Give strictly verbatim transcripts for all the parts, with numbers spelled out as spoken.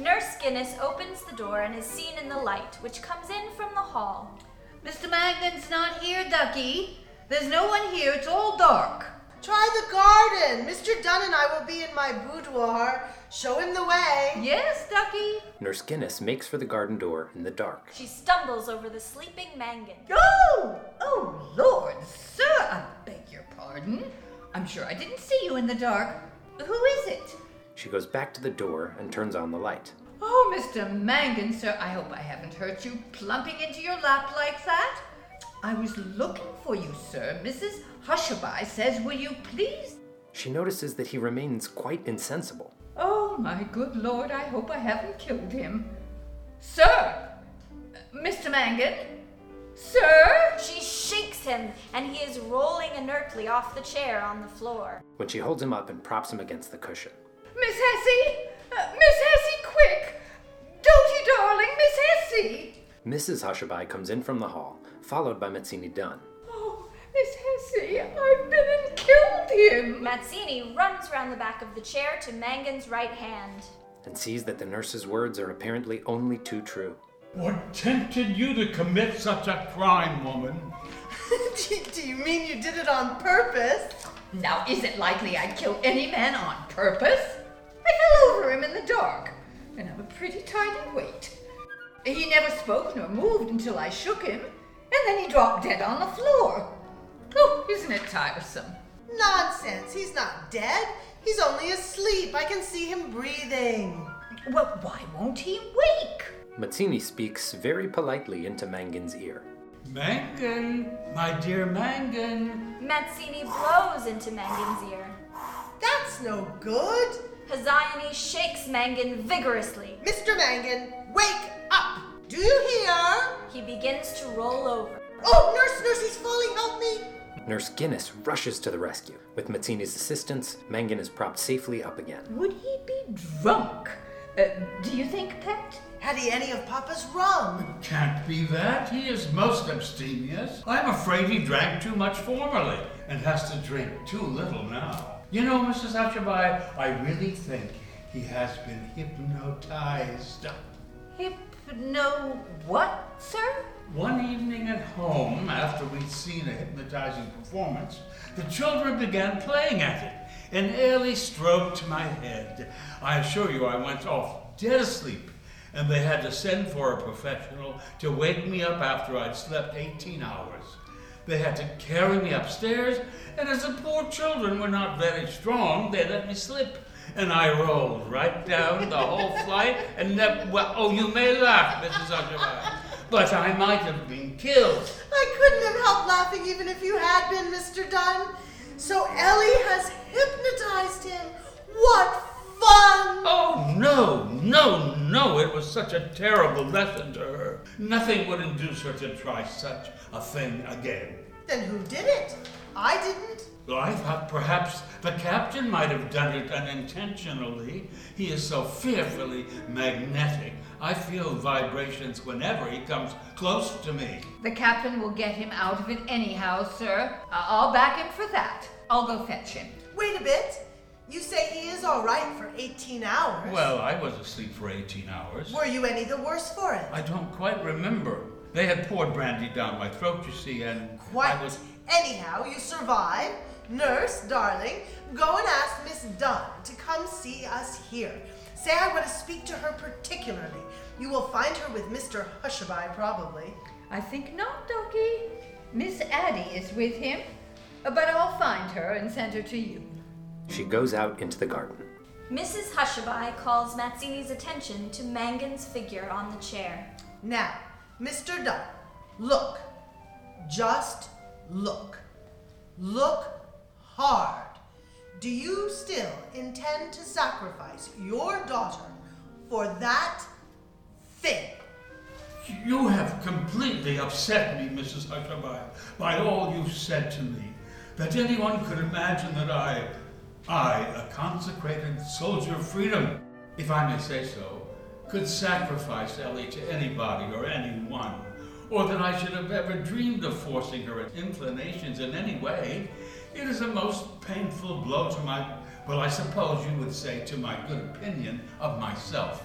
Nurse Guinness opens the door and is seen in the light, which comes in from the hall. Mister Mangan's not here, Ducky. There's no one here. It's all dark. Try the garden. Mister Dunn and I will be in my boudoir. Show him the way. Yes, Ducky. Nurse Guinness makes for the garden door in the dark. She stumbles over the sleeping Mangan. Oh! Oh, Lord, sir, I beg your pardon. I'm sure I didn't see you in the dark. Who is it? She goes back to the door and turns on the light. Oh, Mister Mangan, sir, I hope I haven't hurt you plumping into your lap like that. I was looking for you, sir. Missus Hushabye says, will you please? She notices that he remains quite insensible. Oh, my good Lord, I hope I haven't killed him. Sir! Mister Mangan? Sir? She shakes him, and he is rolling inertly off the chair on the floor. When she holds him up and props him against the cushion. Miss Hesse! Uh, Miss Hesse, quick! Don't you, darling, Miss Hesse! Missus Hushabye comes in from the hall, followed by Mazzini Dunn. Oh, Miss Hesse, I've been and killed him! Mazzini runs round the back of the chair to Mangan's right hand. And sees that the nurse's words are apparently only too true. What tempted you to commit such a crime, woman? do, do you mean you did it on purpose? Now, is it likely I'd kill any man on purpose? I fell over him in the dark, and I'm a pretty tidy weight. He never spoke nor moved until I shook him, and then he dropped dead on the floor. Oh, isn't it tiresome? Nonsense. He's not dead. He's only asleep. I can see him breathing. Well, why won't he wake? Mazzini speaks very politely into Mangan's ear. Mangan, my dear Mangan. Mazzini blows into Mangan's ear. That's no good. Hesione shakes Mangan vigorously. Mister Mangan, wake up. Do you hear? He begins to roll over. Oh, nurse, nurse, he's falling. Help me. Nurse Guinness rushes to the rescue. With Mazzini's assistance, Mangan is propped safely up again. Would he be drunk? Uh, do you think, Pet? Had he any of Papa's rum? Can't be that. He is most abstemious. I'm afraid he drank too much formerly and has to drink too little now. You know, Missus Hushabye, I really think he has been hypnotized. Hypno what, sir? One evening at home, after we'd seen a hypnotizing performance, the children began playing at it. An early stroke to my head. I assure you I went off dead asleep, and they had to send for a professional to wake me up after I'd slept eighteen hours. They had to carry me upstairs, and as the poor children were not very strong, they let me slip. And I rolled right down the whole flight, and never, well, oh, you may laugh, Missus Hushabye, but I might have been killed. I couldn't have helped laughing even if you had been, Mister Dunn. So Ellie has hypnotized him. What fun! Oh, no, no, no, it was such a terrible lesson to her. Nothing would induce her to try such a thing again. Then who did it? I didn't. Well, I thought perhaps the captain might have done it unintentionally. He is so fearfully magnetic. I feel vibrations whenever he comes close to me. The captain will get him out of it anyhow, sir. I- I'll back him for that. I'll go fetch him. Wait a bit. You say he is all right for eighteen hours. Well, I was asleep for eighteen hours. Were you any the worse for it? I don't quite remember. They had poured brandy down my throat, you see, and Quite. I was... Anyhow, you survived. Nurse, darling, go and ask Miss Dunn to come see us here. Say I want to speak to her particularly. You will find her with Mister Hushabye, probably. I think not, Ducky. Miss Addie is with him, but I'll find her and send her to you. She goes out into the garden. Missus Hushabye calls Mazzini's attention to Mangan's figure on the chair. Now, Mister Dunn, look. Just look. Look hard. Do you still intend to sacrifice your daughter for that thing? You have completely upset me, Missus Hushabye, by all you've said to me. That anyone could imagine that I, I, a consecrated soldier of freedom, if I may say so, could sacrifice Ellie to anybody or anyone, or that I should have ever dreamed of forcing her inclinations in any way. It is a most painful blow to my, well, I suppose you would say to my good opinion of myself.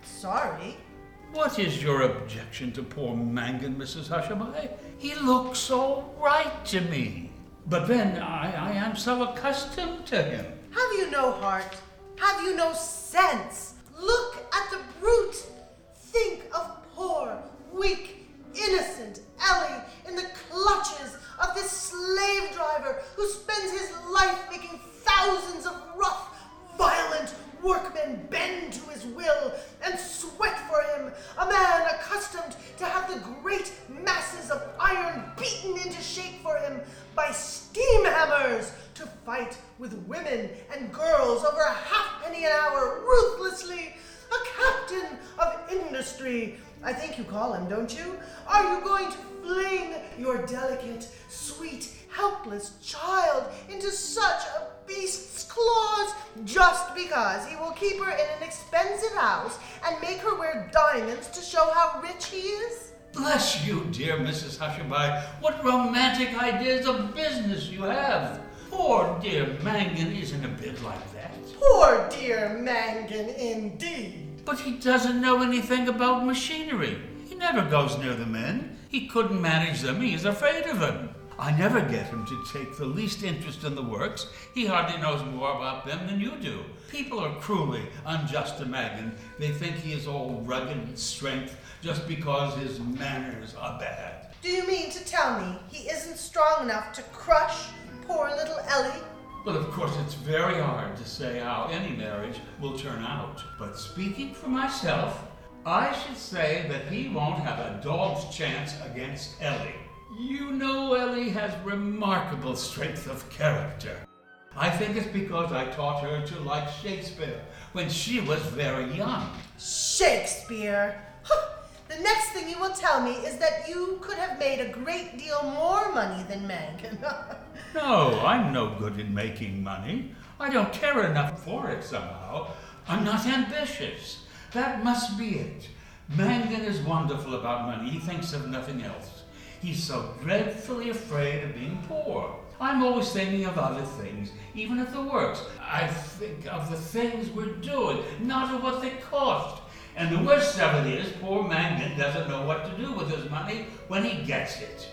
sorry. What is your objection to poor Mangan, Missus Hushabye? He looks all right to me. But then I, I am so accustomed to him. Have you no heart? Have you no sense? Look at the brute. Think of poor, weak, innocent Ellie in the clutches of this slave driver who spends his life making thousands of rough, violent workmen bend to his will and sweat for him, a man accustomed to have the great masses of iron beaten into shape for him by steam hammers, to fight with women and girls over a halfpenny an hour ruthlessly, a captain of industry, I think you call him, don't you? Are you going to fling your delicate, sweet, helpless child into such a beast's claws just because he will keep her in an expensive house and make her wear diamonds to show how rich he is? Bless you, dear Missus Hushabye. What romantic ideas of business you have. Poor dear Mangan isn't a bit like that. Poor dear Mangan, indeed. But he doesn't know anything about machinery. He never goes near the men. He couldn't manage them. He's afraid of them. I never get him to take the least interest in the works. He hardly knows more about them than you do. People are cruelly unjust to Mangan. They think he is all rugged strength just because his manners are bad. Do you mean to tell me he isn't strong enough to crush poor little Ellie? Well, of course, it's very hard to say how any marriage will turn out. But speaking for myself, I should say that he won't have a dog's chance against Ellie. You know Ellie has remarkable strength of character. I think it's because I taught her to like Shakespeare when she was very young. Shakespeare? The next thing you will tell me is that you could have made a great deal more money than Mangan. No, I'm no good in making money. I don't care enough for it somehow. I'm not ambitious. That must be it. Mangan is wonderful about money. He thinks of nothing else. He's so dreadfully afraid of being poor. I'm always thinking of other things, even of the works. I think of the things we're doing, not of what they cost. And the worst of it is, poor Mangan doesn't know what to do with his money when he gets it.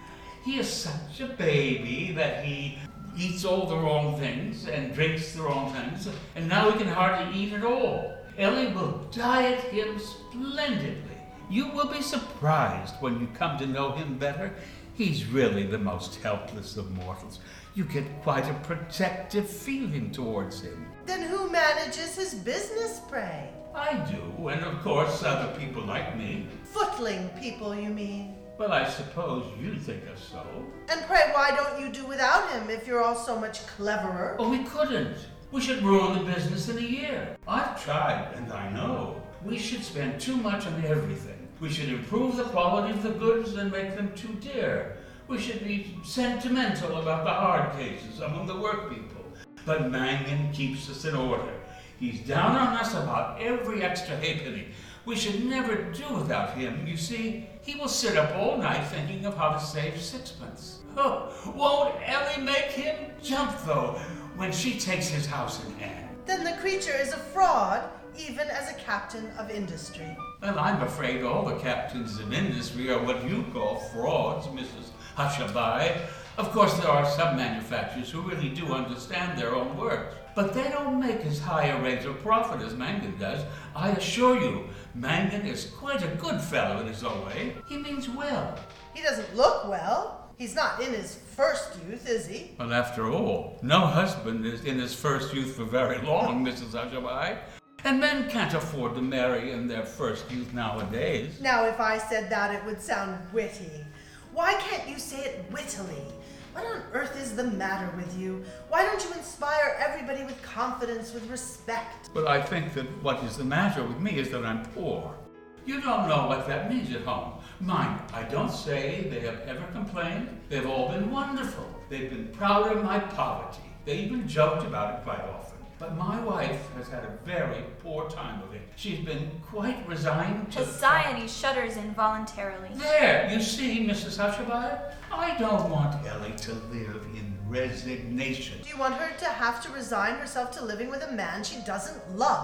He is such a baby that he eats all the wrong things and drinks the wrong things, and now he can hardly eat at all. Ellie will diet him splendidly. You will be surprised when you come to know him better. He's really the most helpless of mortals. You get quite a protective feeling towards him. Then who manages his business, pray? I do, and of course other people like me. Footling people, you mean? Well, I suppose you think us so. And pray, why don't you do without him if you're all so much cleverer? Oh, we couldn't. We should ruin the business in a year. I've tried, and I know. We should spend too much on everything. We should improve the quality of the goods and make them too dear. We should be sentimental about the hard cases among the work people. But Mangan keeps us in order. He's down on us about every extra halfpenny. We should never do without him. You see, he will sit up all night thinking of how to save sixpence. Oh, won't Ellie make him jump, though, when she takes his house in hand? Then the creature is a fraud, even as a captain of industry. Well, I'm afraid all the captains of industry are what you call frauds, Missus Hushabye. Of course, there are some manufacturers who really do understand their own work, but they don't make as high a rate of profit as Mangan does. I assure you, Mangan is quite a good fellow in his own way. He means well. He doesn't look well. He's not in his first youth, is he? Well, after all, no husband is in his first youth for very long, Missus Hushabye. And men can't afford to marry in their first youth nowadays. Now, if I said that, it would sound witty. Why can't you say it wittily? What on earth is the matter with you? Why don't you inspire everybody with confidence, with respect? Well, I think that what is the matter with me is that I'm poor. You don't know what that means at home. Mind, I don't say they have ever complained. They've all been wonderful. They've been proud of my poverty. They even joked about it quite often. But my wife has had a very poor time of it. She's been quite resigned to... Society shudders involuntarily. There, you see, Missus Hushabye? I don't want Ellie to live in resignation. Do you want her to have to resign herself to living with a man she doesn't love?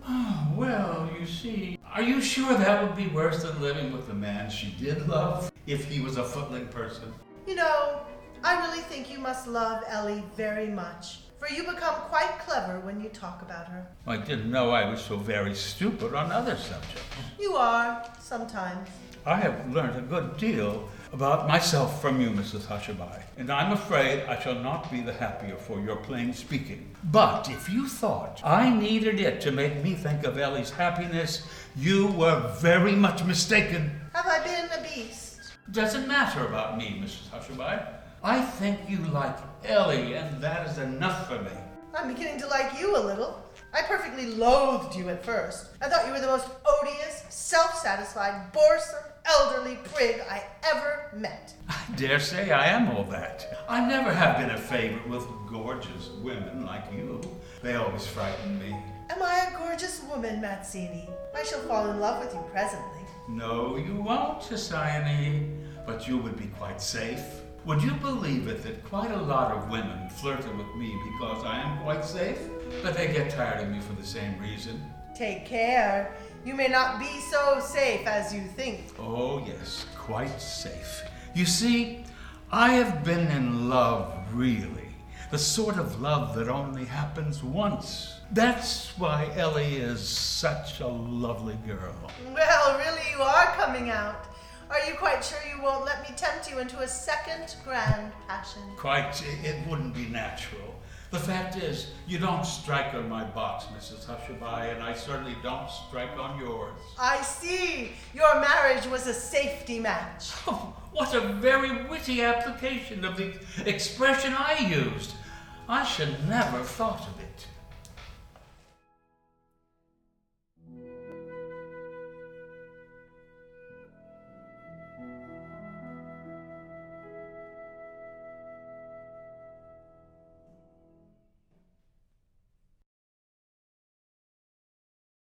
Oh, well, you see, are you sure that would be worse than living with the man she did love if he was a footling person? You know, I really think you must love Ellie very much, for you become quite clever when you talk about her. I didn't know I was so very stupid on other subjects. You are, sometimes. I have learned a good deal about myself from you, Missus Hushabye, and I'm afraid I shall not be the happier for your plain speaking. But if you thought I needed it to make me think of Ellie's happiness, you were very much mistaken. Have I been a beast? Doesn't matter about me, Missus Hushabye. I think you like Ellie, and that is enough for me. I'm beginning to like you a little. I perfectly loathed you at first. I thought you were the most odious, self-satisfied, boresome, elderly prig I ever met. I dare say I am all that. I never have been a favorite with gorgeous women like you. They always frighten me. Am I a gorgeous woman, Mazzini? I shall fall in love with you presently. No, you won't, Hesione, but you would be quite safe. Would you believe it that quite a lot of women flirted with me because I am quite safe? But they get tired of me for the same reason. Take care. You may not be so safe as you think. Oh, yes, quite safe. You see, I have been in love, really. The sort of love that only happens once. That's why Ellie is such a lovely girl. Well, really, you are coming out. Are you quite sure you won't let me tempt you into a second grand passion? Quite, it wouldn't be natural. The fact is, you don't strike on my box, Missus Hushabye, and I certainly don't strike on yours. I see. Your marriage was a safety match. Oh, what a very witty application of the expression I used. I should never have thought of it.